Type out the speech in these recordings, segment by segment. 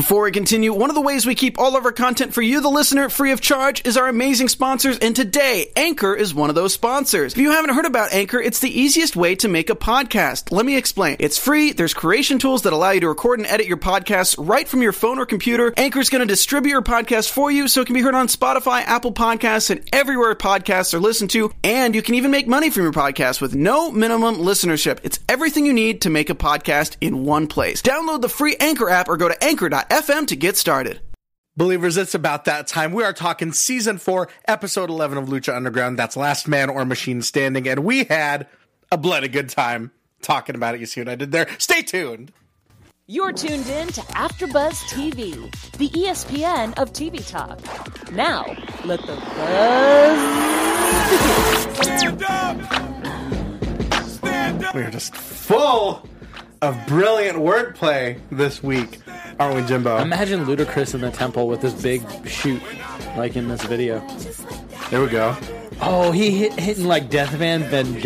Before we continue, one of the ways we keep all of our content for you, the listener, free of charge is our amazing sponsors, and today, Anchor is one of those sponsors. If you haven't heard about Anchor, it's the easiest way to make a podcast. Let me explain. It's free, there's creation tools that allow you to record and edit your podcasts right from your phone or computer. Anchor's going to distribute your podcast for you so it can be heard on Spotify, Apple Podcasts, and everywhere podcasts are listened to, and you can even make money from your podcast with no minimum listenership. It's everything you need to make a podcast in one place. Download the free Anchor app or go to anchor.fm to get started. Believers, it's about that time. We are talking Season 4, Episode 11 of Lucha Underground. That's Last Man or Machine Standing, and we had a bloody good time talking about it. You see what I did there? Stay tuned! You're tuned in to AfterBuzz TV, the ESPN of TV talk. Now, let the buzz begin. Stand up! Stand up! We are just full of brilliant wordplay this week, aren't we, Jimbo? Imagine Ludacris in the temple with this big shoot, like in this video. There we go. Oh, he hitting like Death Jam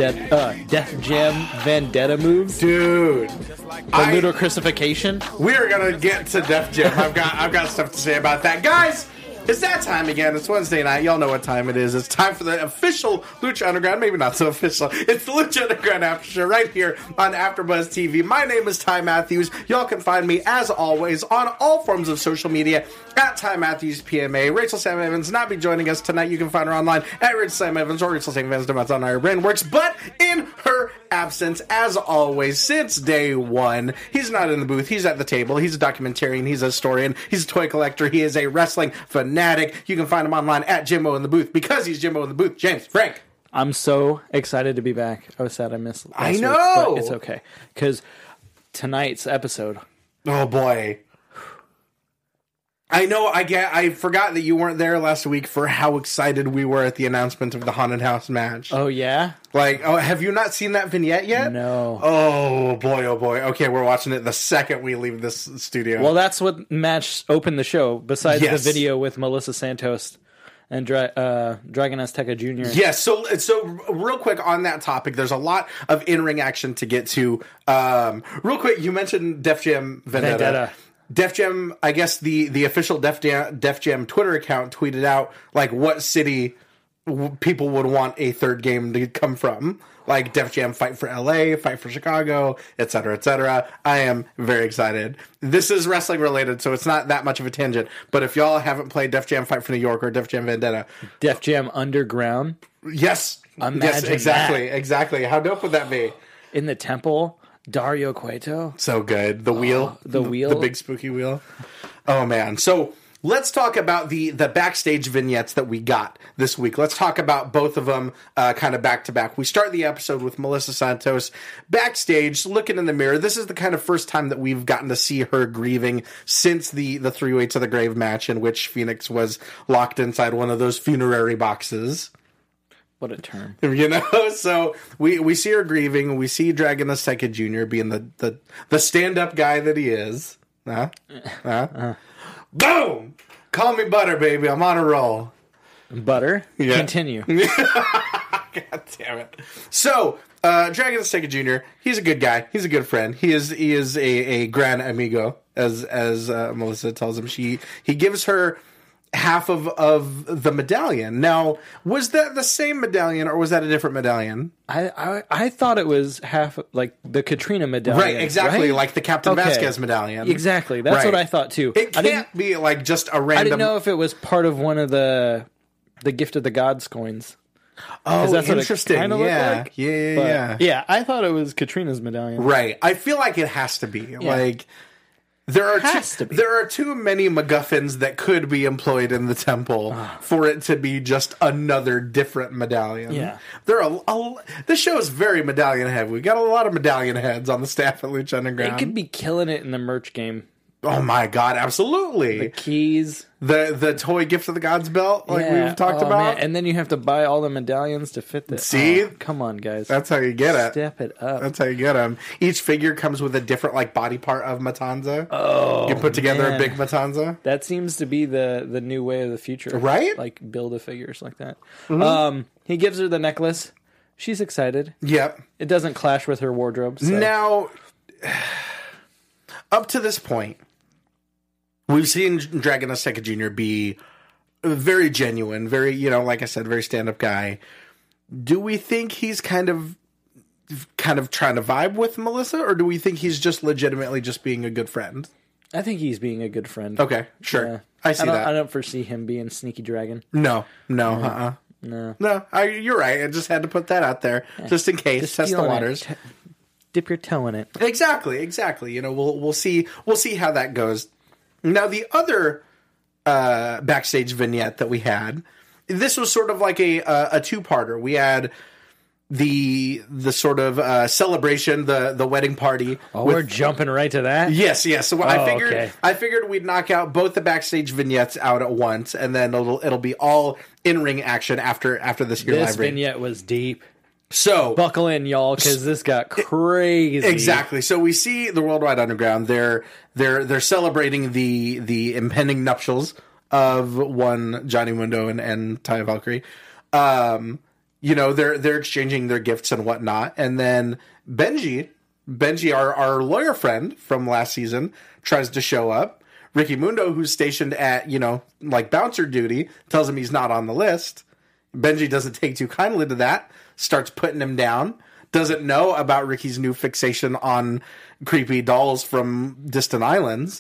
Vendetta moves. Dude. The Ludacrisification. We are gonna get to Def Jam. I've got stuff to say about that. Guys, it's that time again. It's Wednesday night. Y'all know what time it is. It's time for the official Lucha Underground. Maybe not so official. It's the Lucha Underground After Show right here on AfterBuzz TV. My name is Ty Matthews. Y'all can find me, as always, on all forms of social media at Ty Matthews PMA. Rachel Sam Evans not be joining us tonight. You can find her online at Rachel Sam Evans or Rachel Sam Evans. That's on our brain works. But in her absence, as always, since day one, he's not in the booth. He's at the table. He's a documentarian. He's a historian. He's a toy collector. He is a wrestling fanatic. You can find him online at Jimbo in the Booth because he's Jimbo in the Booth. James, Frank. I'm so excited to be back. I was sad I missed last week, know. but it's okay. Because tonight's episode. Oh, boy. I know. I forgot that you weren't there last week for how excited we were at the announcement of the Haunted House match. Oh, yeah? Have you not seen that vignette yet? No. Oh, boy, oh, boy. Okay, we're watching it the second we leave this studio. Well, that's what match opened the show, besides Yes. the video with Melissa Santos and Dragon Azteca Jr. Yes, so real quick on that topic, there's a lot of in-ring action to get to. Real quick, you mentioned Def Jam Vendetta. Def Jam, I guess the official Def Jam Twitter account tweeted out like what city people would want a third game to come from. Like Def Jam Fight for LA, Fight for Chicago, etc., etc. I am very excited. This is wrestling related, so it's not that much of a tangent. But if y'all haven't played Def Jam Fight for New York or Def Jam Vendetta, Def Jam Underground. yes, Imagine exactly. How dope would that be? In the temple, Dario Cueto. So good. The wheel. The wheel. The big spooky wheel. Oh, man. So let's talk about the backstage vignettes that we got this week. Let's talk about both of them kind of back to back. We start the episode with Melissa Santos backstage looking in the mirror. This is the kind of first time that we've gotten to see her grieving since the three-way to the grave match in which Phoenix was locked inside one of those funerary boxes. What a term. You know, so we see her grieving. We see Dragon Azteca Jr. being the stand-up guy that he is. Boom! Call me Butter, baby. I'm on a roll. Butter? Yeah. Continue. God damn it. So, Dragon Azteca Jr., he's a good guy. He's a good friend. He is a gran amigo, as Melissa tells him. He gives her half of the medallion. Now, was that the same medallion or was that a different medallion? I thought it was half like the Katrina medallion. Right, exactly, right? like the Captain Vasquez medallion. Exactly, that's Right. what I thought too. It can't be like just a random... I didn't know if it was part of one of the Gift of the Gods coins. Oh, That's what it interesting. kinda looked Yeah. like. Yeah. Yeah, I thought it was Katrina's medallion. Right. I feel like it has to be. Like... There are too many MacGuffins that could be employed in the temple for it to be just another different medallion. Yeah. This show is very medallion heavy. We got a lot of medallion heads on the staff at Lucha Underground. It could be killing it in the merch game. Oh my god, absolutely. The keys. The toy Gift of the Gods belt, like we've talked about. Man. And then you have to buy all the medallions to fit this. See? Oh, come on, guys. That's how you get it. Step it up. That's how you get them. Each figure comes with a different like body part of Matanza. Oh, you can put together man. a big Matanza. That seems to be the new way of the future. Right? Like Build-A-Figures like that. Mm-hmm. He gives her the necklace. She's excited. Yep. It doesn't clash with her wardrobe. So. Now, up to this point, we've seen Dragon Azteca Jr. be very genuine, very, like I said, very stand-up guy. Do we think he's kind of trying to vibe with Melissa, or do we think he's just legitimately just being a good friend? I think he's being a good friend. Okay, sure. Yeah. I see that. I don't foresee him being Sneaky Dragon. No. No. You're right. I just had to put that out there, just in case, Just test the feeling waters. it. Dip your toe in it. Exactly. We'll see how that goes. Now, the other backstage vignette that we had, this was sort of like a two-parter. We had the sort of celebration, the wedding party. Oh, we're jumping right to that? Yes. So okay. I figured we'd knock out both the backstage vignettes out at once, and then it'll be all in-ring action after this here This live read. vignette was deep. So Buckle in, y'all, because this got crazy. exactly. So we see the Worldwide Underground. They're celebrating the impending nuptials of one Johnny Mundo and Taya Valkyrie. They're exchanging their gifts and whatnot, and then Benji, our lawyer friend from last season, tries to show up. Ricky Mundo, who's stationed at bouncer duty, tells him he's not on the list. Benji doesn't take too kindly to that. Starts putting him down. Doesn't know about Ricky's new fixation on creepy dolls from distant islands.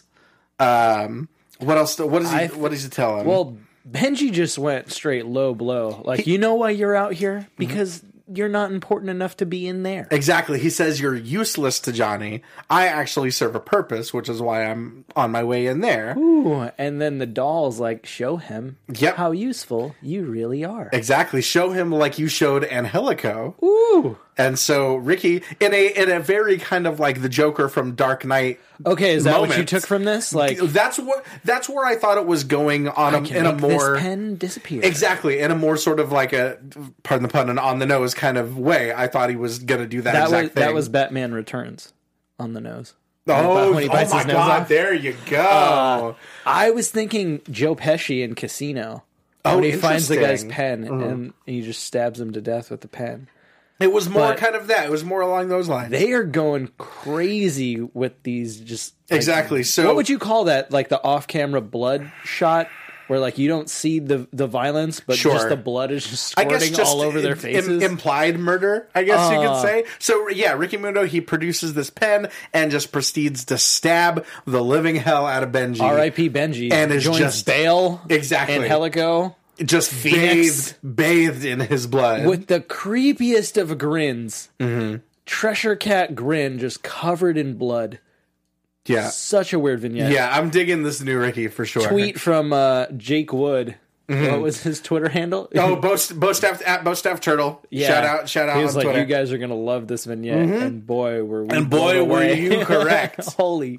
What else? What does he tell him? Well, Benji just went straight low blow. You know why you're out here? Because you're not important enough to be in there. Exactly. He says you're useless to Johnny. I actually serve a purpose, which is why I'm on my way in there. Ooh, and then the dolls show him Yep. how useful you really are. Exactly. Show him like you showed Angelico. Ooh. And so Ricky, in a very kind of like the Joker from Dark Knight. Okay, is that what you moment, took from this? that's where I thought it was going on in a more this pen disappear. exactly in a more sort of like a, pardon the pun, an on the nose kind of way. I thought he was going to do that exact thing. That was Batman Returns on the nose. when he bites my his nose God! off. There you go. I was thinking Joe Pesci in Casino. Oh, when he finds the guy's interesting. pen and he just stabs him to death with the pen. It was more But- kind of that. It was more along those lines. They are going crazy with these just... Exactly. So what would you call that? The off-camera blood shot? Where you don't see the violence, but Sure. just the blood is just I guess squirting just all over their faces. Implied murder, I guess you could say. So yeah, Ricky Mundo, he produces this pen and just proceeds to stab the living hell out of Benji. R.I.P. Benji. And is joins just- Bale Exactly. and Helico Just Phoenix. bathed in his blood. with the creepiest of grins. Mm-hmm. Treasure Cat grin just covered in blood. yeah. Such a weird vignette. Yeah, I'm digging this new Ricky for sure. Tweet from Jake Wood. What was his Twitter handle? Oh, Bostaff at Bostaff Turtle. Yeah. Shout out He was on Twitter. you guys are gonna love this vignette, and boy were we And boy, blown were away. you correct. Holy,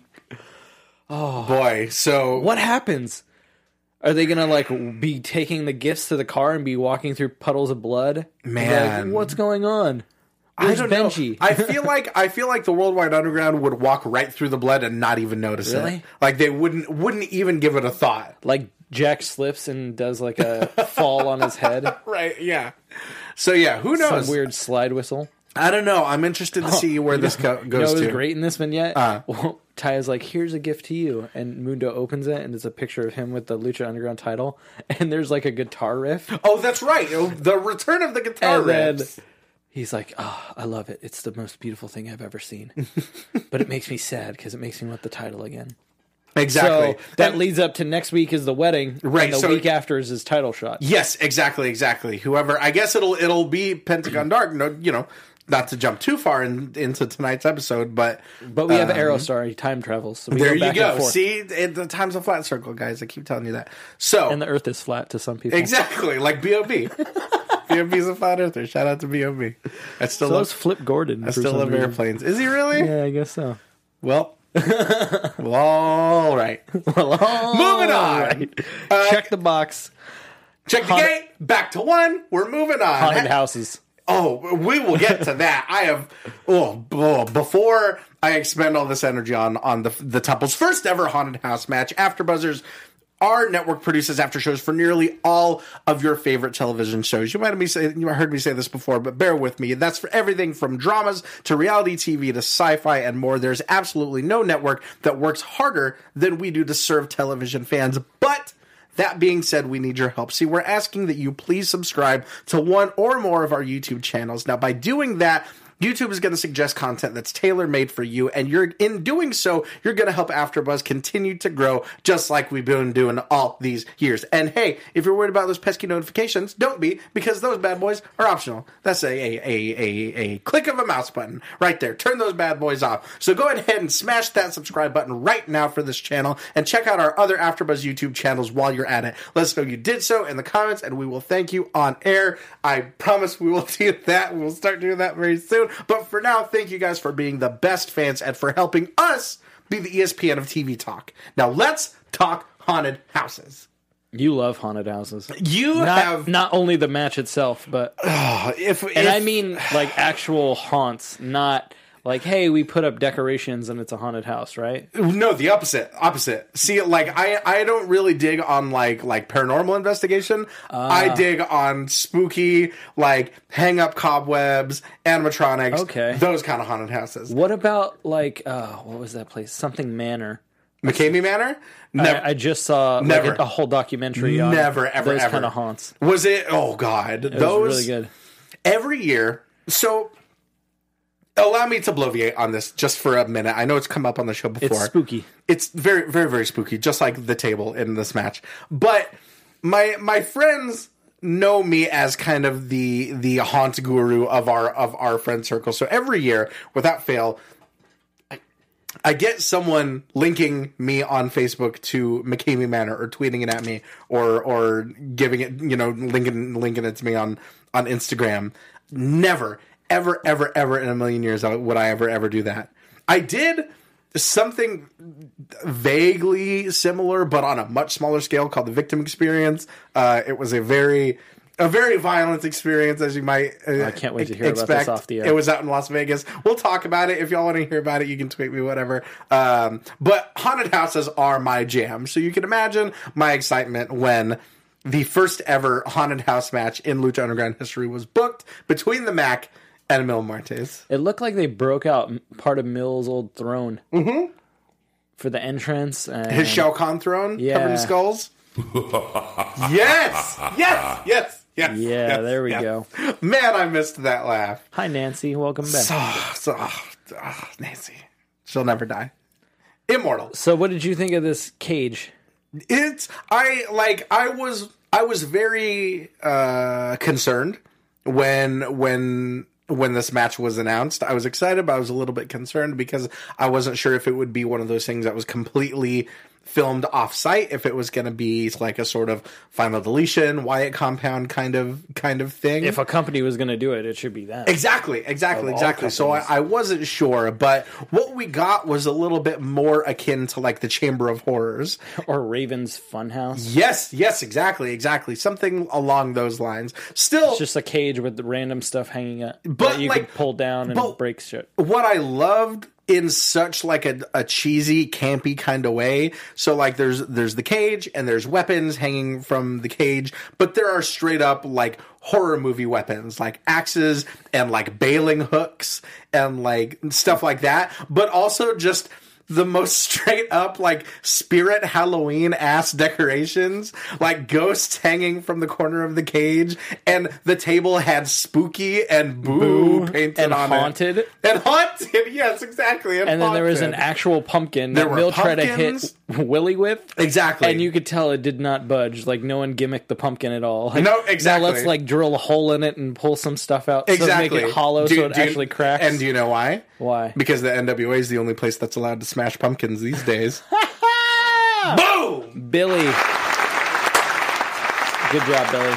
Boy, so what happens? Are they gonna be taking the gifts to the car and be walking through puddles of blood? Man. what's going on? I Where's don't Benji? know. I feel like the Worldwide Underground would walk right through the blood and not even notice Really? it. Like they wouldn't even give it a thought. Like Jack slips and does a fall on his head. Right? Yeah. So yeah, who knows? Some weird slide whistle. I don't know. I'm interested to see where this goes You know what was to. great in this vignette? Well, Taya's like, here's a gift to you. And Mundo opens it, and it's a picture of him with the Lucha Underground title. And there's a guitar riff. Oh, that's right. The return of the guitar And then riffs. he's like, I love it. It's the most beautiful thing I've ever seen. But it makes me sad because it makes me want the title again. Exactly. So that leads up to next week is the wedding. Right, And the so- week after is his title shot. Yes, exactly. Whoever, I guess it'll be Pentagon Dark. No, not to jump too far into tonight's episode, but But we have Aerostar. He time travels. So we there go you back and go. forth. See, the time's a flat circle, guys. I keep telling you that. So And the earth is flat to some people. exactly like B.O.B. B.O.B.'s a flat earther. Shout out to B.O.B. I still So love is Flip Gordon. I still love airplanes. Is he really? Yeah, I guess so. Well, all right. Moving on. Right. Check the box. Check the gate. Back to one. We're moving on. Haunted houses. Oh, we will get to that. I have before I expend all this energy on the Temple's first ever haunted house match, AfterBuzzers our network produces after shows for nearly all of your favorite television shows. You heard me say this before, but bear with me. That's for everything from dramas to reality TV to sci-fi and more. There's absolutely no network that works harder than we do to serve television fans. But that being said, we need your help. See, we're asking that you please subscribe to one or more of our YouTube channels. Now, by doing that, YouTube is going to suggest content that's tailor-made for you, and in doing so, you're going to help AfterBuzz continue to grow just like we've been doing all these years. And hey, if you're worried about those pesky notifications, don't be, because those bad boys are optional. That's a click of a mouse button right there. Turn those bad boys off. So go ahead and smash that subscribe button right now for this channel, and check out our other AfterBuzz YouTube channels while you're at it. Let us know you did so in the comments, and we will thank you on air. I promise we will do that. We'll start doing that very soon. But for now, thank you guys for being the best fans and for helping us be the ESPN of TV talk. Now let's talk haunted houses. You love haunted houses. You have not only the match itself, but I mean like actual haunts, not like, hey, we put up decorations and it's a haunted house, right? No, the opposite. See, like I don't really dig on like paranormal investigation. I dig on spooky, like hang up cobwebs, animatronics, those kind of haunted houses. What about like what was that place? Something Manor. McCamey Manor? Never. I just saw like a whole documentary on those kind of haunts. Was it? Oh God, it was really good. Every year, so. Allow me to bloviate on this just for a minute. I know it's come up on the show before. It's spooky. It's very, very, very spooky, just like the table in this match. But my friends know me as kind of the haunt guru of our friend circle. So every year, without fail, I get someone linking me on Facebook to McCamey Manor, or tweeting it at me, or giving it, linking it to me on Instagram. Never, ever in a million years would I ever do that. I did something vaguely similar, but on a much smaller scale, called the Victim Experience. It was a very violent experience, as you might I can't wait to hear about this off the air. It was out in Las Vegas. We'll talk about it. If y'all want to hear about it, you can tweet me, whatever. But haunted houses are my jam. So you can imagine my excitement when the first ever haunted house match in Lucha Underground history was booked between the Mac and Mil Martes. It looked like they broke out part of Mil's old throne for the entrance. And his Shao Kahn throne covered in skulls. Yes. Yeah, there we go. Man, I missed that laugh. Hi, Nancy. Welcome back. Nancy. She'll never die. Immortal. So what did you think of this cage? I was very concerned when this match was announced. I was excited, but I was a little bit concerned because I wasn't sure if it would be one of those things that was completely filmed off-site, if it was going to be like a sort of final deletion, Wyatt compound kind of thing. If a company was going to do it, it should be that. Exactly. So I wasn't sure, but what we got was a little bit more akin to like the Chamber of Horrors. Or Raven's Funhouse. Yes, exactly. Something along those lines. Still, it's just a cage with the random stuff hanging up that you can pull down and break shit. What I loved in such like a cheesy, campy kind of way. So like there's the cage and there's weapons hanging from the cage, but there are straight up like horror movie weapons, like axes and like bailing hooks and like stuff like that, but also just the most straight up like spirit Halloween ass decorations, like ghosts hanging from the corner of the cage, and the table had spooky and boo painted and on haunted. It. And haunted, yes, exactly. And then there was an actual pumpkin that Mill tried to hit Willie with. Exactly. And you could tell it did not budge. Like no one gimmicked the pumpkin at all. Like, no, exactly. Now let's like drill a hole in it and pull some stuff out. Exactly. So make it hollow so it actually cracks. And do you know why? Why? Because the NWA is the only place that's allowed to smash pumpkins these days. Boom! Billy. Good job, Billy.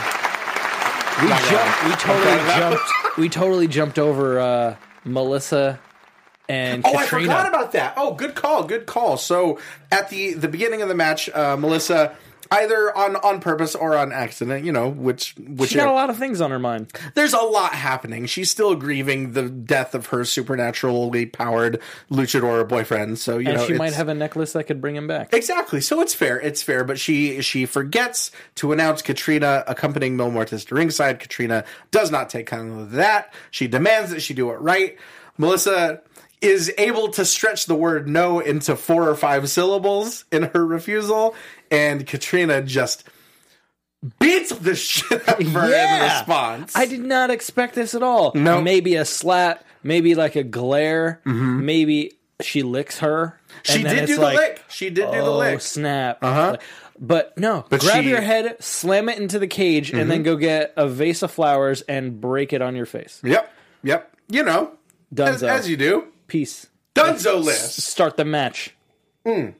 We totally jumped over Melissa and Katrina. I forgot about that. Oh, good call. So at the beginning of the match, Melissa either on purpose or on accident, which She got a lot of things on her mind. there's a lot happening. She's still grieving the death of her supernaturally powered luchador boyfriend. So, And she might have a necklace that could bring him back. Exactly. So it's fair. But she forgets to announce Katrina accompanying Mil Mortis to ringside. Katrina does not take kindly to that. She demands that she do it right. Melissa is able to stretch the word no into 4 or 5 syllables in her refusal, and Katrina just beats the shit out of her in response. I did not expect this at all. No. Maybe a slap, maybe like a glare, maybe she licks her. She and then did it's do the like, lick. She did do the Oh, lick. snap. Uh-huh. But no, But grab she- your head, slam it into the cage, and then go get a vase of flowers and break it on your face. Yep. Dunzo. As you do. Peace. Dunzo list. Start the match. There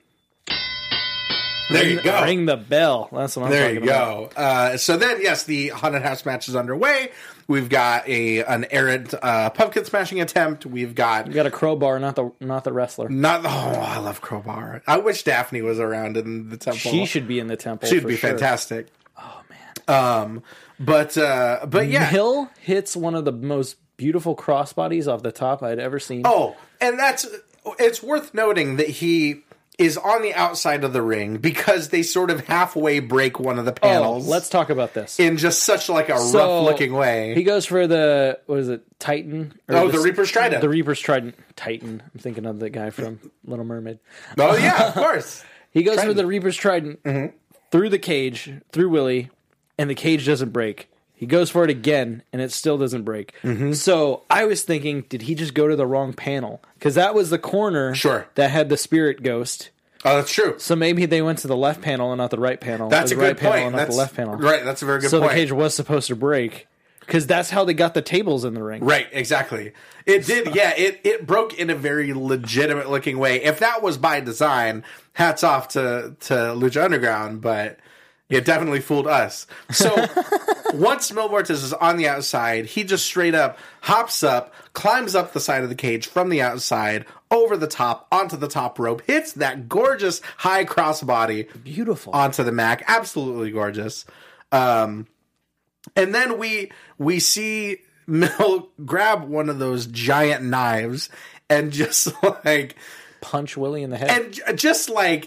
you go. Ring the bell. That's what I'm There talking you about. go. So then, yes, the haunted house match is underway. We've got an errant pumpkin smashing attempt. We've got You got a crowbar, not the wrestler. I love Crowbar. I wish Daphne was around in the temple. She should be in the temple. She'd for be sure. fantastic. Oh man. But yeah. Hill hits one of the most beautiful crossbodies off the top I'd ever seen. Oh, and it's worth noting that he is on the outside of the ring because they sort of halfway break one of the panels. let's talk about this. in just such like a So, rough looking way. He goes for the, what is it, Titan? Or the Reaper's Trident. The Reaper's Trident. Titan. I'm thinking of the guy from Little Mermaid. Oh yeah, of course. He goes for Trident. the Reaper's Trident through the cage, through Willie, and the cage doesn't break. He goes for it again, and it still doesn't break. So I was thinking, did he just go to the wrong panel? Because that was the corner Sure. that had the spirit ghost. Oh, that's true. So maybe they went to the left panel and not the right panel. That's or a the right good panel point. and not That's the left panel. Right, that's a very good So point. the cage was supposed to break. Because that's how they got the tables in the ring. Right, exactly. It did, yeah. It broke in a very legitimate looking way. If that was by design, hats off to Lucha Underground, but it definitely fooled us. So once Mil Mortis is on the outside, he just straight up hops up, climbs up the side of the cage from the outside, over the top, onto the top rope, hits that gorgeous high crossbody Beautiful. onto the mat. Absolutely gorgeous. And then we see Mil grab one of those giant knives and just like Punch Willie in the head. and just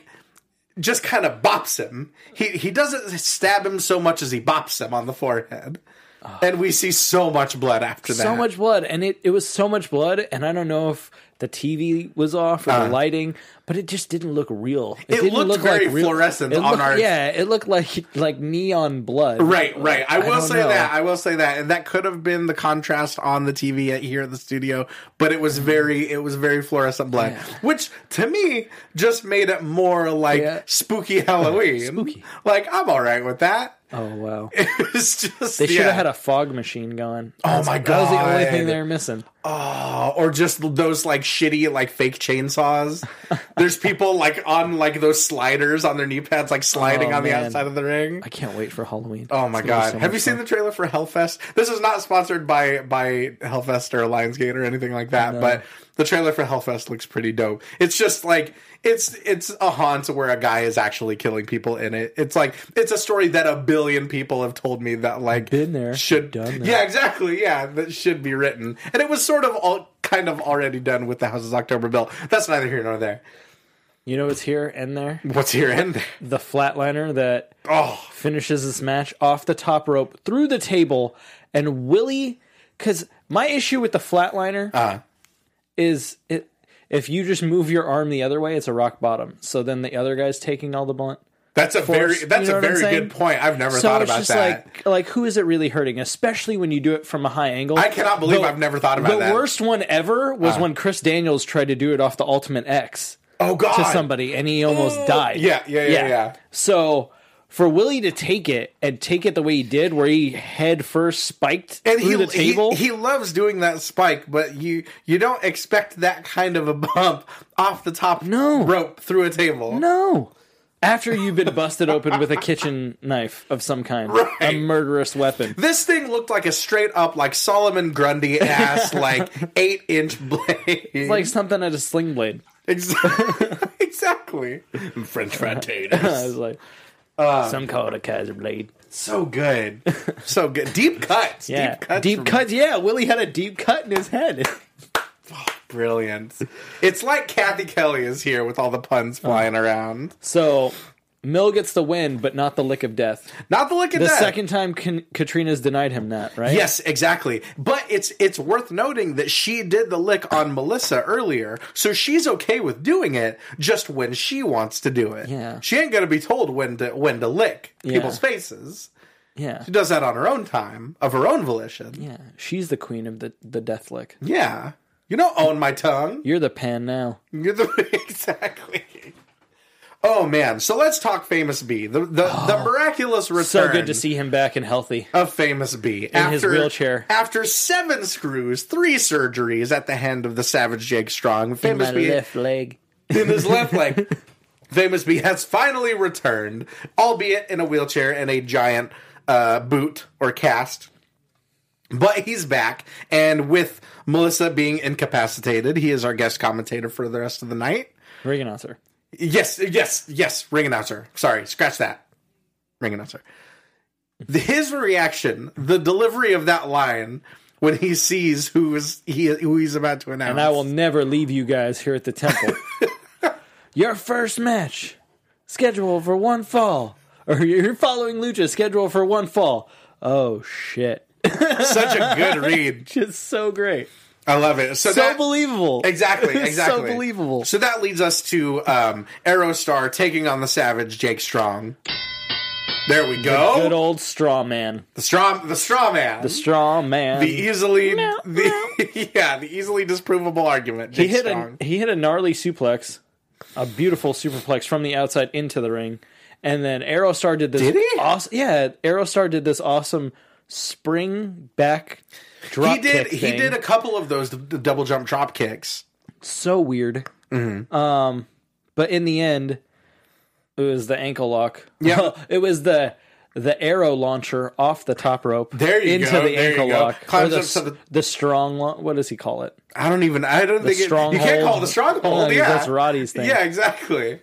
kind of bops him. He doesn't stab him so much as he bops him on the forehead. And we see so much blood after that. So much blood. And it was so much blood. And I don't know if the TV was off or the lighting, but it just didn't look real. It didn't looked look very real. fluorescent It on looked- our... Yeah, it looked like neon blood. Right. I will don't say know. that. I will say that, and that could have been the contrast on the TV here at the studio, but it was very fluorescent blood, which to me just made it more like spooky Halloween. Spooky. Like I'm all right with that. Oh, wow. It was just They should have had a fog machine going. Oh my god, That was the only thing they were missing. or just those like shitty like fake chainsaws. There's people like on like those sliders on their knee pads, like sliding Oh, on the man. outside of the ring. I can't wait for Halloween. Oh my It's gonna be god! so Have much you seen fun. the trailer for Hellfest? This is not sponsored by Hellfest or Lionsgate or anything like that, but the trailer for Hellfest looks pretty dope. It's just like it's a haunt where a guy is actually killing people in it. It's like it's a story that a billion people have told me that like Been there, should done that. yeah exactly yeah that should be written, and it was sort of all kind of already done with the Houses October Bill. That's neither here nor there. You know what's here and there? What's here and there? The flatliner that Oh, finishes this match off the top rope through the table, and Willie, because my issue with the flatliner is it if you just move your arm the other way, it's a rock bottom. So then the other guy's taking all the blunt. that's a very You know what I'm very saying? good point. I've never So thought it's about just that. like who is it really hurting? Especially when you do it from a high angle. I cannot believe I've never thought about the that. The worst one ever was when Chris Daniels tried to do it off the Ultimate X. Oh god! To somebody, and he almost died. Yeah. So for Willie to take it the way he did, where he head first spiked And through the table, he loves doing that spike, but you don't expect that kind of a bump off the top rope through a table. no. After you've been busted open with a kitchen knife of some kind, Right. a murderous weapon. This thing looked like a straight up like Solomon Grundy ass like 8-inch blade. It's like something at a sling blade. Exactly. French fry I taters. was like, Some call it a Kaiser blade. So good. So good. Deep cuts. Yeah, Deep cuts. cuts. Yeah, Willie had a deep cut in his head. Brilliant. It's like Kathy Kelly is here with all the puns flying around. So Mill gets the win, but not the lick of death. Not the lick of The death. second time Katrina's denied him that, right? Yes, exactly. But it's worth noting that she did the lick on Melissa earlier, so she's okay with doing it just when she wants to do it. Yeah. She ain't gonna be told when to lick people's faces. Yeah. She does that on her own time, of her own volition. Yeah. She's the queen of the death lick. Yeah. You don't own my tongue. You're the pan now. You're the exactly. Oh man, so let's talk Famous B. The miraculous return. So good to see him back and healthy. Of Famous B. In his wheelchair. After 7 screws, 3 surgeries at the hand of the Savage Jake Strong. Famous in my B left leg. in his left leg. Famous B has finally returned, albeit in a wheelchair and a giant boot or cast. But he's back, and with Melissa being incapacitated, he is our guest commentator for the rest of the night. Ring announcer. Yes, ring announcer. Sorry, scratch that. Ring announcer. His reaction, the delivery of that line when he sees who he's about to announce. And I will never leave you guys here at the temple. Your first match, scheduled for 1 fall. Or you're following Lucha, scheduled for 1 fall. Oh, shit. Such a good read. Just so great. I love it. So believable. Exactly. So believable. So that leads us to Aerostar taking on the Savage Jake Strong. There we go. Good old straw man. The straw man. The straw man. The easily disprovable argument. Jake Strong. He hit a gnarly suplex, a beautiful superplex from the outside into the ring, and then Aerostar did this. Did he? Aerostar did this awesome spring back drop kick thing. He did a couple of those double jump drop kicks. So weird. Mm-hmm. But in the end, it was the ankle lock. Yeah, well, it was the arrow launcher off the top rope. There you into go. The ankle lock. Climbs up to the strong. What does he call it? I don't think you can't call it the stronghold. No, yeah, that's Roddy's thing. Yeah, exactly.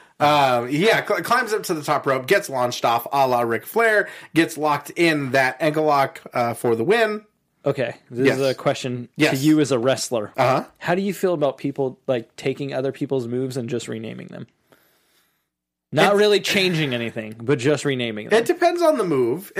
Climbs up to the top rope, gets launched off a la Ric Flair, gets locked in that ankle lock for the win. Okay, this is a question to you as a wrestler. Uh-huh. How do you feel about people like taking other people's moves and just renaming them? Not really changing anything, but just renaming them. It depends on the move.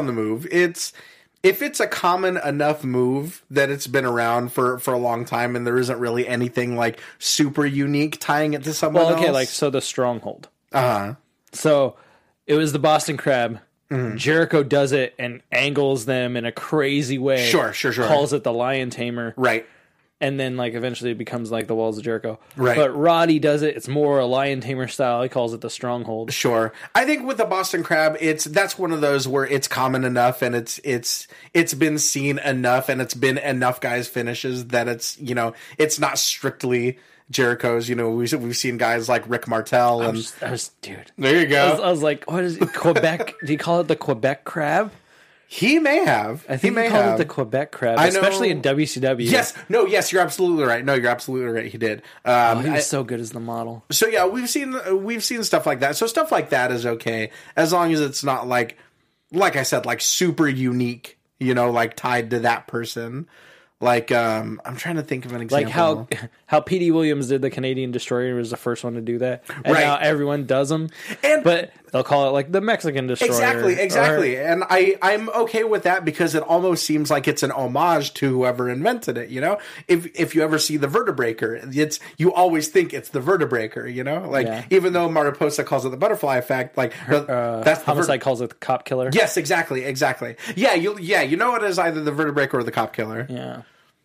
If it's a common enough move that it's been around for a long time and there isn't really anything like super unique tying it to someone else. Okay, so the stronghold. Uh-huh. So it was the Boston Crab. Mm-hmm. Jericho does it and angles them in a crazy way. Sure. Calls it the Lion Tamer. Right. And then, eventually it becomes like the Walls of Jericho. Right. But Roddy does it. It's more a Lion Tamer style. He calls it the Stronghold. Sure. I think with the Boston Crab, that's one of those where it's common enough and it's been seen enough and it's been enough guys finishes that it's not strictly Jericho's. We've seen guys like Rick Martel and dude. There you go. I was like, what is it? Quebec? Do you call it the Quebec Crab? He may have. I think he called it the Quebec Crab, especially in WCW. Yes, you're absolutely right. No, you're absolutely right. He did. He was so good as the model. So yeah, we've seen stuff like that. So stuff like that is okay as long as it's not like I said, like super unique. Tied to that person. I'm trying to think of an example. Like how P.D. Williams did the Canadian Destroyer, was the first one to do that. And right. Now everyone does them. But they'll call it the Mexican Destroyer. Exactly. And I'm okay with that because it almost seems like it's an homage to whoever invented it, If you ever see the Vertebreaker, you always think it's the Vertebreaker, Even though Mariposa calls it the butterfly effect, that's Homicide calls it the cop killer. Yes, exactly. Yeah, you know it is either the Vertebreaker or the cop killer. Yeah.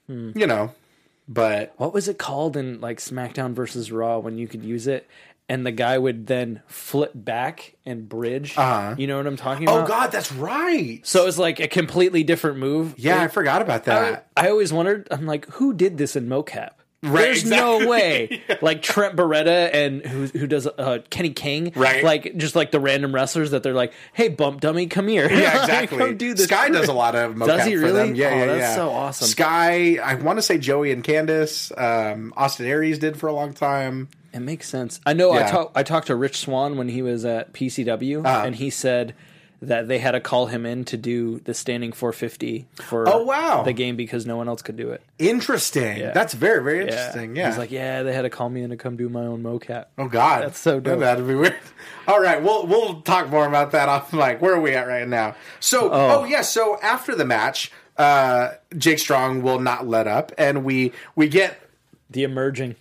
But what was it called in SmackDown versus Raw when you could use it and the guy would then flip back and bridge? You know what I'm talking about? Oh God, that's right. So it's like a completely different move. Yeah, I forgot about that. I always wondered. I'm like, who did this in mocap? Right, There's exactly. no way. Like Trent Beretta and who does Kenny King, Right. Like just like the random wrestlers that they're like, "Hey, bump dummy, come here." Yeah, exactly. Come do this. Sky does a lot of mocap Does he for really? them. Yeah, Oh, yeah, that's yeah. so awesome. Sky, I want to say Joey and Candace. Austin Aries did for a long time. It makes sense. I know. Yeah. I talked to Rich Swan when he was at PCW, and he said that they had to call him in to do the standing 450 for Oh, wow. the game because no one else could do it. Interesting. Yeah. That's very, very interesting. Yeah. He's like, yeah, they had to call me in to come do my own mocap. oh God, That's so dope. That'd be weird. All right, we'll talk more about that off mic. Where are we at right now? So, so after the match, Jake Strong will not let up, and we get The emerging.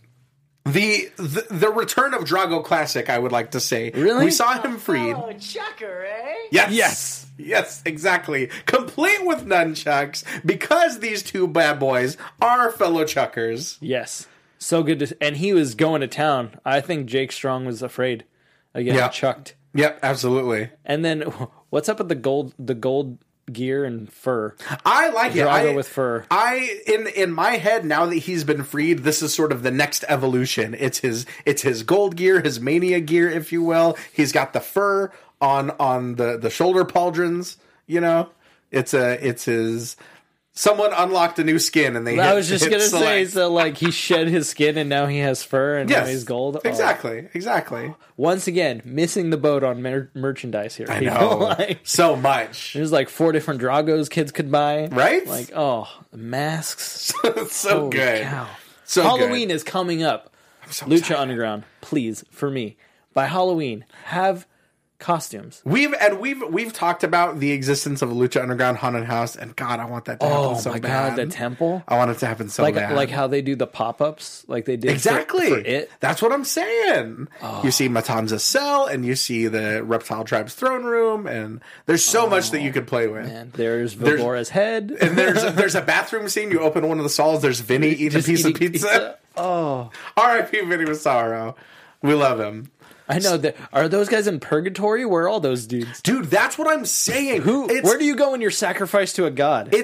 the return of Drago Classic. I would like to say, Really? we saw him freed. Oh, Chucker, eh? Yes, exactly. Complete with nunchucks because these two bad boys are fellow chuckers. Yes. So good to, and he was going to town. I think Jake Strong was afraid of getting Yeah. chucked. Yep, absolutely. And then what's up with the gold gear and fur? I like it. Drago with fur. In my head, now that he's been freed, this is sort of the next evolution. It's his gold gear, his mania gear, if you will. He's got the fur on the shoulder pauldrons. You know, it's his. Someone unlocked a new skin, and they. I was just hit gonna say, select. so like he shed his skin and now he has fur and now Yes, he's gold. Oh. Exactly. Once again, missing the boat on merchandise here. I people. know Like, so much. there's like 4 different Dragos kids could buy. Right? Like, oh, masks. It's so Holy good. cow. So Halloween good. is coming up. so Lucha excited. Underground, please, for me. By Halloween, have costumes. We've talked about the existence of a Lucha Underground haunted house, and God, I want that to happen Oh so my bad. god, the temple. I want it to happen so Like bad. like how they do the pop-ups, like they did exactly. for it. That's what I'm saying. You see Matanza's cell, and you see the Reptile Tribe's throne room, and there's so much that you could play with. And there's Vibora's head. And there's a bathroom scene. You open one of the stalls. There's Vinny eating a Just piece of eating pizza. Oh, R.I.P. Vinny Massaro. We love him. I know. Are those guys in purgatory? Where are all those dudes? Dude, that's what I'm saying. Where do you go when you're sacrificed to a god?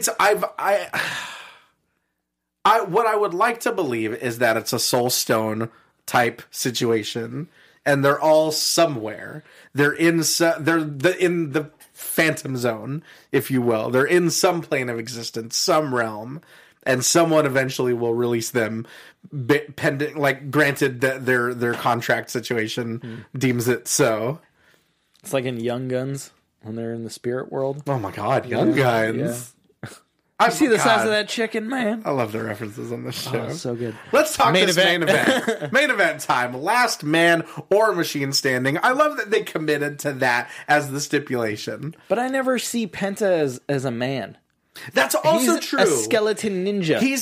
What I would like to believe is that it's a soul stone type situation, and they're all somewhere. They're in the phantom zone, if you will. They're in some plane of existence, some realm, and someone eventually will release them, pending, like, granted that their contract situation deems it so. It's like in Young Guns when they're in the spirit world. Oh my God, Young Guns! I See the size of that chicken, man. I love the references on this show. Oh, so good. Let's talk Main this event. main event. Main event time. Last man or machine standing. I love that they committed to that as the stipulation. But I never see Penta as a man. That's also He's true. a skeleton ninja. He's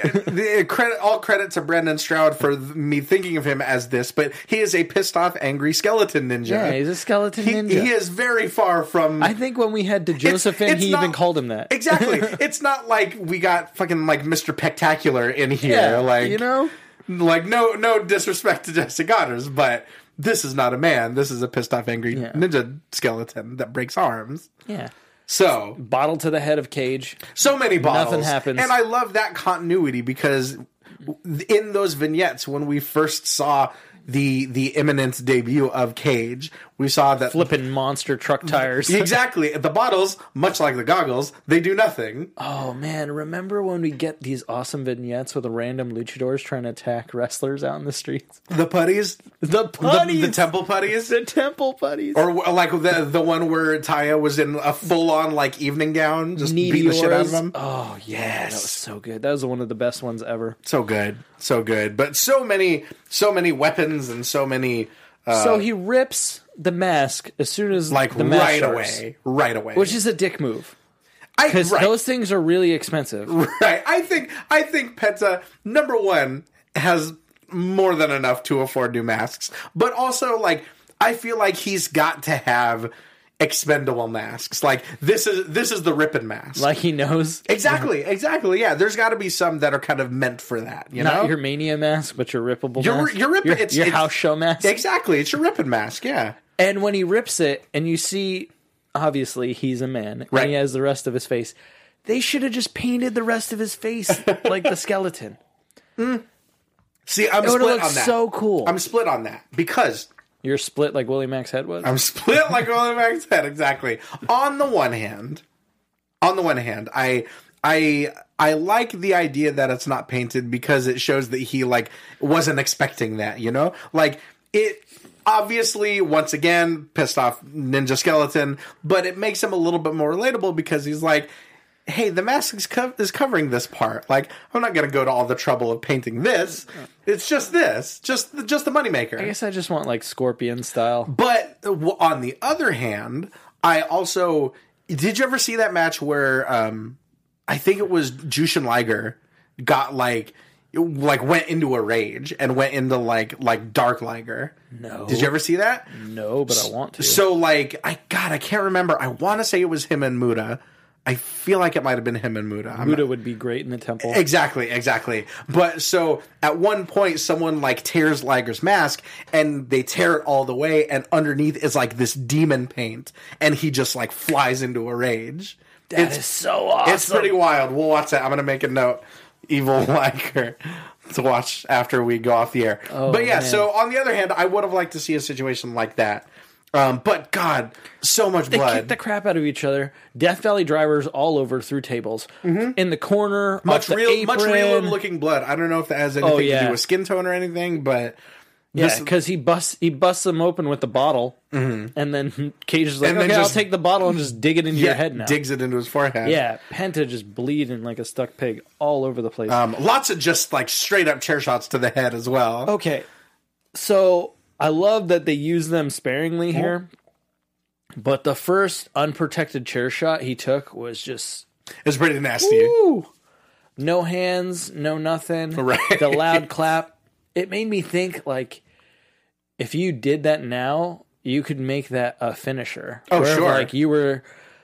all credit to Brendan Stroud for me thinking of him as this, but he is a pissed off, angry skeleton ninja. Yeah, he's a skeleton ninja. He is very far from. I think when we had DeJosephine, it's he not- even called him that. Exactly. It's not like we got fucking like Mr. Pectacular in here. Yeah, like, you know? like no disrespect to Jesse Goddard, but this is not a man. This is a pissed off, angry ninja skeleton that breaks arms. Yeah. So Bottle to the head of Cage. so many bottles. Nothing happens. And I love that continuity because in those vignettes, when we first saw the imminent debut of Cage, we saw that Flipping monster truck tires. exactly the bottles, much like the goggles, they do nothing. Oh, man. Remember when we get these awesome vignettes with random luchadors trying to attack wrestlers out in the streets? The putties, The putties! the temple putties. The temple putties. Or like the one where Taya was in a full on like evening gown, just beating the shit out of him. Oh, yeah. That was so good. That was one of the best ones ever. So good, so good. But so many weapons and so many So he rips the mask as soon as like the mask right away, which is a dick move. I Because right, those things are really expensive. right. I think Penta number one has more than enough to afford new masks, but also like I feel like he's got to have expendable masks. Like this is the ripping mask. Like he knows. Exactly. Yeah, there's got to be some that are kind of meant for that. You know, Not your Mania mask, but your rippable Your- mask. your ripping- it's- your it's- house show mask. exactly. It's your ripping mask. Yeah. And when he rips it, and you see, obviously, he's a man, Right. and he has the rest of his face. They should have just painted the rest of his face like the skeleton. See, I'm It would split have on looked that. so cool. I'm split on that because You're split like Willie Mack's head was? I'm split like Willie Mack's head, exactly. On the one hand, I like the idea that it's not painted because it shows that he like wasn't expecting that, you know? Like it obviously once again pissed off Ninja Skeleton, but it makes him a little bit more relatable because he's like, hey, the mask is covering this part. Like, I'm not going to go to all the trouble of painting this. It's just this. Just the moneymaker. I guess I just want like Scorpion style. But on the other hand, I also... Did you ever see that match where I think it was Jushin Liger got like went into a rage and went into like Dark Liger? No. Did you ever see that? No, but I want to. So like I can't remember. I want to say it was him and Muda. I feel like it might have been him and Muda. Muda would be great in the temple. Exactly. But so at one point, someone like tears Liger's mask and they tear it all the way, and underneath is like this demon paint, and he just like flies into a rage. That is so awesome. It's pretty wild. We'll watch that. I'm gonna make a note. Evil Liger to watch after we go off the air. But yeah, man. so on the other hand, I would have liked to see a situation like that. But God, so much They blood. kick the crap out of each other. Death Valley drivers all over through tables. In the corner, much off the much apron. realer looking blood. I don't know if that has anything to yeah. do with skin tone or anything, but Yeah, because he busts them open with the bottle, and then Cage is like, And then okay, I'll just- take the bottle and just dig it into your head now. digs it into his forehead. Yeah, Penta just bleeding like a stuck pig all over the place. Lots of just like straight up chair shots to the head as well. Okay, so I love that they use them sparingly here, but the first unprotected chair shot he took was just It's pretty nasty. woo! No hands, no nothing. Right. The loud clap. It made me think like if you did that now, you could make that a finisher. Oh, Where if, sure. like you were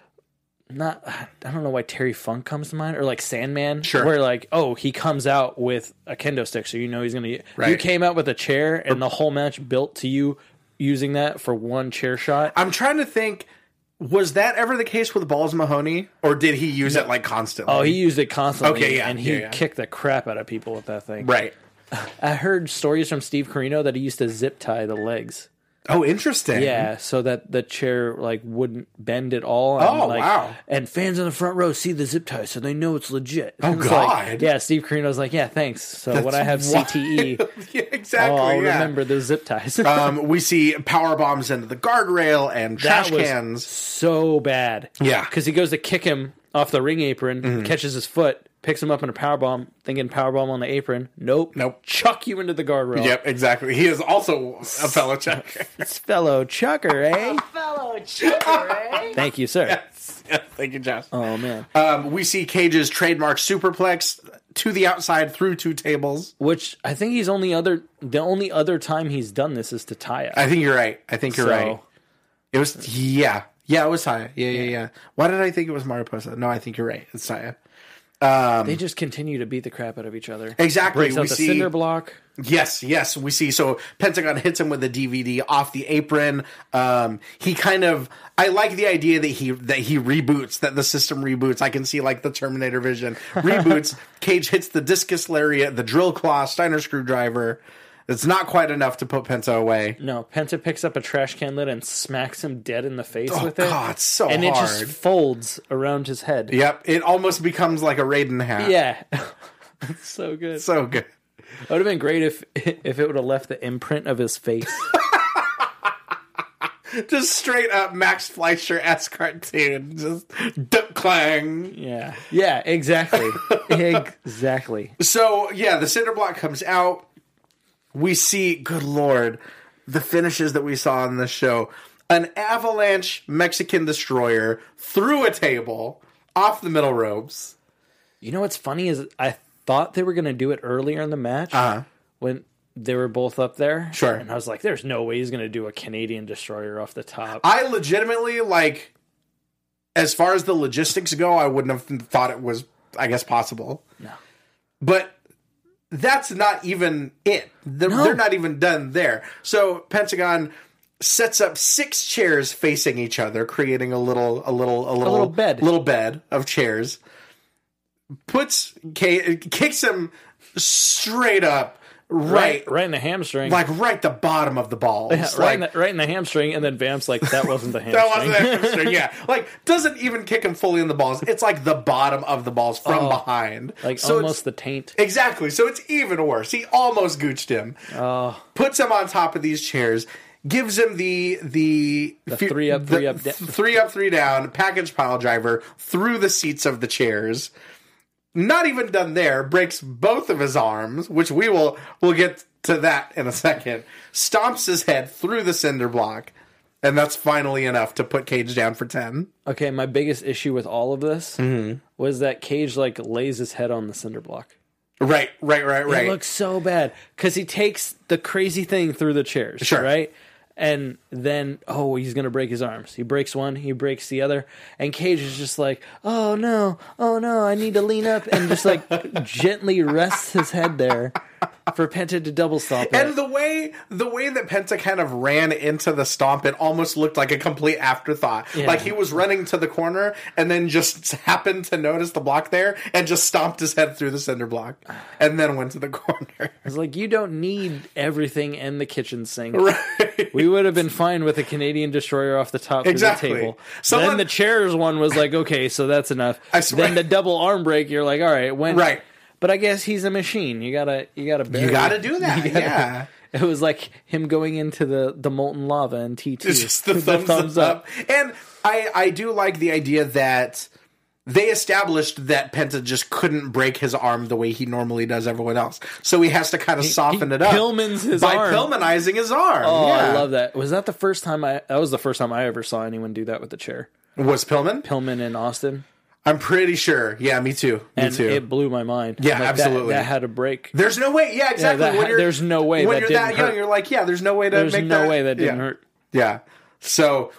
not. I don't know why Terry Funk comes to mind, or like Sandman. Sure. Where like, oh, he comes out with a kendo stick, so you know he's gonna. Right. You came out with a chair, and the whole match built to you using that for one chair shot. I'm trying to think. Was that ever the case with Balls Mahoney, or did he use it like constantly? Oh, he used it constantly. Okay, yeah, and he yeah. kicked the crap out of people with that thing. right. I heard stories from Steve Corino that he used to zip tie the legs. Oh, interesting. Yeah, so that the chair like wouldn't bend at all. And, Oh, like, wow. And fans in the front row see the zip tie, so they know it's legit. Oh, It's God. Like, yeah, Steve Carino's like, yeah, thanks. So when I have wild. CTE, Yeah, exactly. I'll yeah. remember the zip ties. We see power bombs into the guardrail and trash That was cans. so bad. Yeah. because he goes to kick him off the ring apron, catches his foot, picks him up in a powerbomb, thinking powerbomb on the apron. Nope. Chuck you into the guardrail. Yep, exactly. He is also a fellow checker. It's fellow chucker, eh? Fellow checker, eh? Thank you, sir. Yes. Thank you, Josh. Oh, man. We see Cage's trademark superplex to the outside through two tables. Which I think the only other time he's done this is to Taya. I think you're right. Right. It was, yeah. Yeah, it was Taya. Yeah. Why did I think it was Mariposa? No, I think you're right. It's Taya. They just continue to beat the crap out of each other. Exactly. Breaks out the cinder block. Yes, we see. So Pentagon hits him with a DVD off the apron. He kind of. I like the idea that he reboots, that the system reboots. I can see like the Terminator vision reboots. Cage hits the discus lariat, the drill claw, Steiner screwdriver. It's not quite enough to put Penta away. No, Penta picks up a trash can lid and smacks him dead in the face with it. God, it's so and hard. it just folds around his head. Yep, it almost becomes like a Raiden hat. Yeah. It's so good. So good. It would have been great if it would have left the imprint of his face. Just straight up Max Fleischer-esque cartoon. Just duck clang. Yeah. Yeah, exactly. Exactly. So, yeah, the cinder block comes out. We see, good Lord, the finishes that we saw in this show. An avalanche Mexican destroyer through a table off the middle ropes. You know what's funny is I thought they were going to do it earlier in the match when they were both up there. Sure. And I was like, there's no way he's going to do a Canadian destroyer off the top. I legitimately, like, as far as the logistics go, I wouldn't have thought it was, I guess, possible. No. But that's not even it. They're not even done there. So Pentagon sets up 6 chairs facing each other, creating a little bed of chairs. Kicks him straight up Right. Right in the hamstring. Like right the bottom of the balls. Yeah, right in the hamstring, and then Vamp's like, that wasn't the hamstring. That wasn't the hamstring, yeah. Like, doesn't even kick him fully in the balls. It's like the bottom of the balls from behind. Like so almost the taint. Exactly. So it's even worse. He almost gooched him. Puts him on top of these chairs. Gives him the 3 up, 3 up, 3 up, 3 down package pile driver through the seats of the chairs. Not even done there, breaks both of his arms, which we'll get to that in a second. Stomps his head through the cinder block, and that's finally enough to put Cage down for 10. Okay, my biggest issue with all of this was that Cage like lays his head on the cinder block. Right. It looks so bad because he takes the crazy thing through the chairs, Sure. right? And then, he's going to break his arms. He breaks one, he breaks the other. And Cage is just like, oh no, I need to lean up. And just like gently rests his head there for Penta to double stomp it. And the way that Penta kind of ran into the stomp, it almost looked like a complete afterthought. Yeah. Like he was running to the corner and then just happened to notice the block there and just stomped his head through the cinder block and then went to the corner. It's like, you don't need everything in the kitchen sink. Right. We would have been fine with a Canadian destroyer off the top Exactly. of the table. Someone- Then the chairs one was like, okay, so that's enough. I swear. Then the double arm break, you're like, all right, when Right. But I guess he's a machine. You gotta bury You gotta do that, yeah. It was like him going into the molten lava in TT. It's just the thumbs up. And I do like the idea that they established that Penta just couldn't break his arm the way he normally does everyone else. So he has to kind of soften it up. Pillmans his by arm. Pillmanizing his arm. Oh, yeah. I love that. Was that the first time that was the first time I ever saw anyone do that with the chair? Was Pillman? Pillman in Austin. I'm pretty sure. Yeah, me too. And it blew my mind. Yeah, absolutely. That had a break. There's no way. Yeah, exactly. There's no way when that you're didn't that young, hurt. you're like, yeah, there's no way to There's make no that. way that didn't hurt. Yeah. So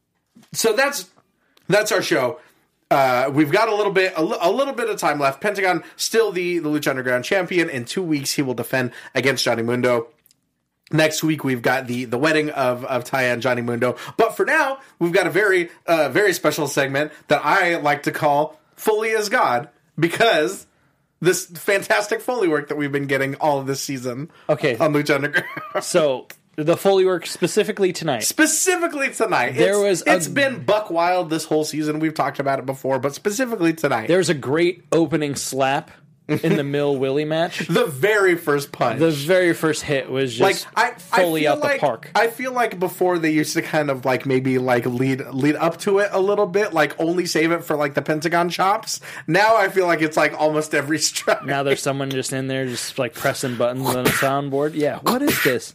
that's our show. We've got a little bit of time left. Pentagon still the Lucha Underground champion. In 2 weeks, he will defend against Johnny Mundo. Next week, we've got the wedding of Taya and Johnny Mundo. But for now, we've got a very special segment that I like to call Foley as God, because this fantastic Foley work that we've been getting all of this season on Lucha Underground. So, the Foley work specifically tonight. Specifically tonight. It's been buck wild this whole season. We've talked about it before, but specifically tonight. There's a great opening slap in the Mill Willie match. The very first punch. The very first hit was just Foley out the park. I feel like before they used to kind of like maybe like lead up to it a little bit, like only save it for like the Pentagon chops. Now I feel like it's like almost every strike. Now there's someone just in there just like pressing buttons on a soundboard. Yeah, what is this?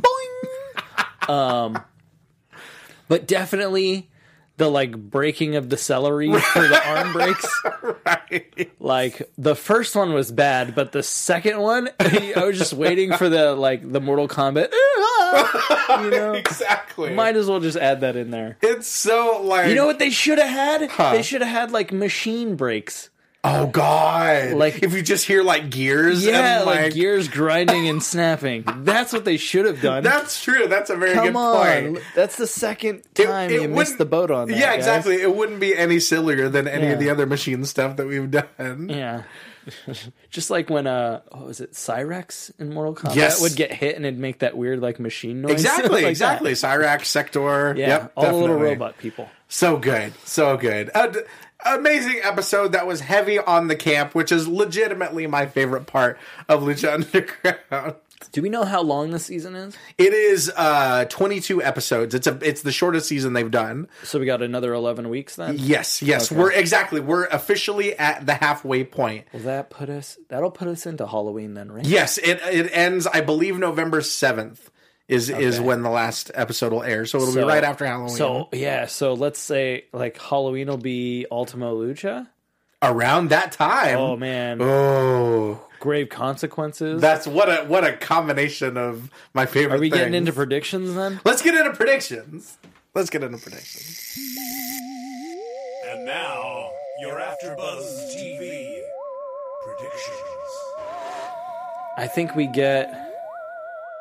Boing! But definitely the like breaking of the celery for the arm breaks. Right. Like the first one was bad, but the second one, I was just waiting for the Mortal Kombat. You know, exactly. Might as well just add that in there. It's so like, you know what they should have had? Huh. They should have had like machine breaks. Oh God! Like if you just hear like gears, yeah, and, like gears grinding and snapping. That's what they should have done. That's true. That's a very good point. point. That's the second time you missed the boat on that. Yeah, guys. exactly. It wouldn't be any sillier than any of the other machine stuff that we've done. Yeah. Just like when was it Cyrex in Mortal Kombat Yes. would get hit and it'd make that weird like machine noise. Exactly, like exactly. that. Cyrax, Sector. Yeah, yep, all the little definitely. robot people. So good, so good. Amazing episode that was heavy on the camp, which is legitimately my favorite part of Lucha Underground. Do we know how long the season is? It is 22 episodes. It's the shortest season they've done. So we got another 11 weeks then? Yes. Okay. We're officially at the halfway point. Will that'll put us into Halloween then, right? Yes, it ends, I believe, November 7th is when the last episode will air. So it'll be right after Halloween. So let's say like Halloween will be Ultimo Lucha. Around that time. Oh man. Oh. Grave Consequences. That's what a combination of my favorite Are we things. getting into predictions then? Let's get into predictions. And now, your AfterBuzz TV predictions. I think we get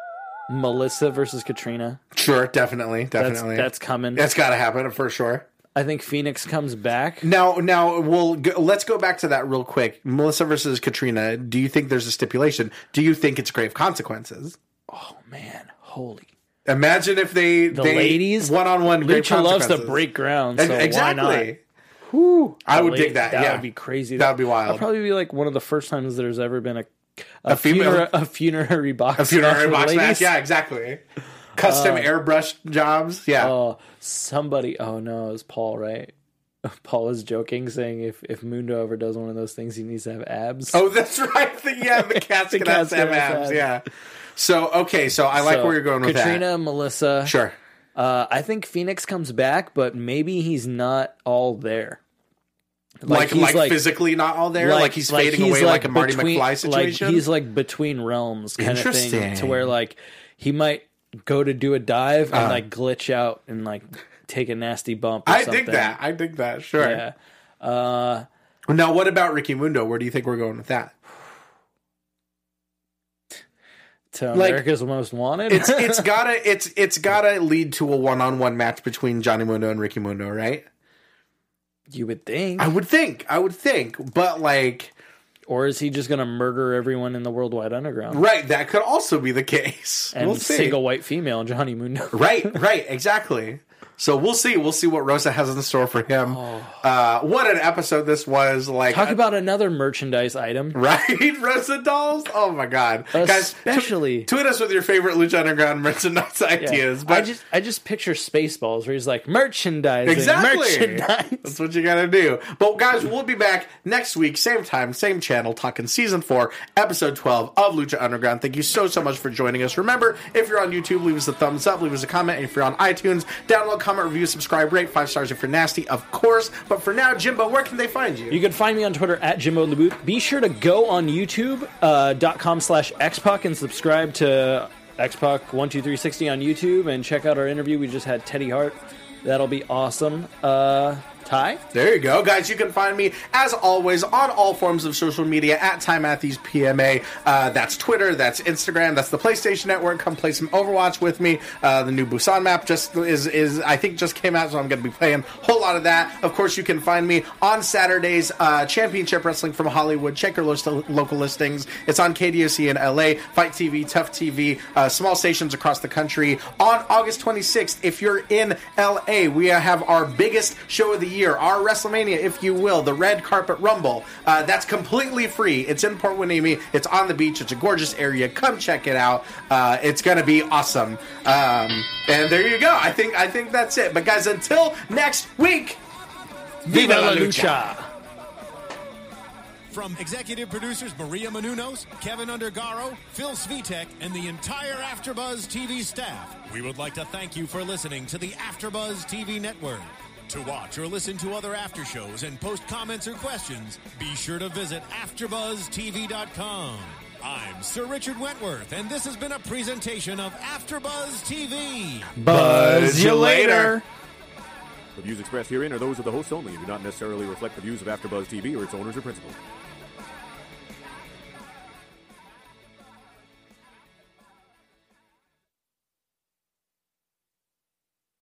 Melissa versus Katrina. Sure, definitely. That's coming. That's got to happen for sure. I think Phoenix comes back. Now, let's go back to that real quick. Melissa versus Katrina. Do you think there's a stipulation? Do you think it's grave consequences? Oh man, holy! Imagine if they ladies one-on-one grave Lucha loves consequences. to break ground. So exactly. Why not? Whew. I would dig that. That would be crazy. That would be wild. That'd probably be like one of the first times there's ever been A funerary box match. Yeah, exactly. Custom airbrush jobs. Yeah. Oh, somebody. Oh no, it was Paul, right? Paul was joking, saying if Mundo ever does one of those things, he needs to have abs. Oh, that's right. The cat's gonna have abs. Yeah. So I like where you're going with Katrina, Melissa. Sure. I think Phoenix comes back, but maybe he's not all there. Like physically not all there? Like he's fading away like a Marty McFly situation? Like he's like between realms kind of thing. To where like he might go to do a dive and like glitch out and like take a nasty bump or something. I dig that. Sure. Yeah. Now what about Ricky Mundo? Where do you think we're going with that? To America's Most Wanted? It's gotta lead to a one-on-one match between Johnny Mundo and Ricky Mundo, right? You would think. I would think. But like, or is he just going to murder everyone in the Worldwide Underground? Right, that could also be the case. And we'll single white female Johnny Mundo. Right, exactly. So we'll see. We'll see what Rosa has in store for him. What an episode this was! Like, talk about another merchandise item, right? Rosa dolls. Oh my god, especially guys! Tweet us with your favorite Lucha Underground merchandise ideas. But I just picture Spaceballs, where he's like merchandise. Exactly. That's what you gotta do. But guys, we'll be back next week, same time, same channel, talking season 4, episode 12 of Lucha Underground. Thank you so much for joining us. Remember, if you're on YouTube, leave us a thumbs up, leave us a comment, and if you're on iTunes, download, comment, review, subscribe, rate 5 stars if you're nasty, of course. But for now, Jimbo, where can they find you? You can find me on Twitter at Jimbo LeBoot. Be sure to go on YouTube.com/XPuck and subscribe to XPuck12360 on YouTube and check out our interview. We just had Teddy Hart. That'll be awesome. Ty? There you go. Guys, you can find me, as always, on all forms of social media at Ty Matthews PMA. That's Twitter, that's Instagram, that's the PlayStation Network. Come play some Overwatch with me. The new Busan map just I think just came out, so I'm going to be playing a whole lot of that. Of course, you can find me on Saturdays, Championship Wrestling from Hollywood. Check your local listings. It's on KDOC in LA, Fight TV, Tough TV, small stations across the country. On August 26th, if you're in LA, we have our biggest show of the year, our WrestleMania, if you will, the Red Carpet Rumble. That's completely free. It's in Port Hueneme. It's on the beach. It's a gorgeous area. Come check it out. It's going to be awesome. And there you go. I think that's it. But guys, until next week, Viva la Lucha! From executive producers Maria Menounos, Kevin Undergaro, Phil Svitek, and the entire AfterBuzz TV staff, we would like to thank you for listening to the AfterBuzz TV network. To watch or listen to other after shows and post comments or questions, be sure to visit AfterBuzzTV.com. I'm Sir Richard Wentworth, and this has been a presentation of AfterBuzz TV. Buzz you later. The views expressed herein are those of the hosts only and do not necessarily reflect the views of AfterBuzz TV or its owners or principals.